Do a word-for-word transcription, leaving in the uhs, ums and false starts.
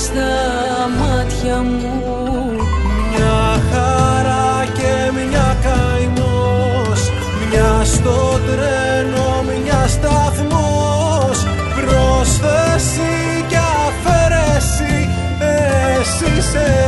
στα μάτια μου. Μια χαρά και μια καημός, μια στο τρένο, μια σταθμός. Πρόσθεση και αφαίρεση, εσύ είσαι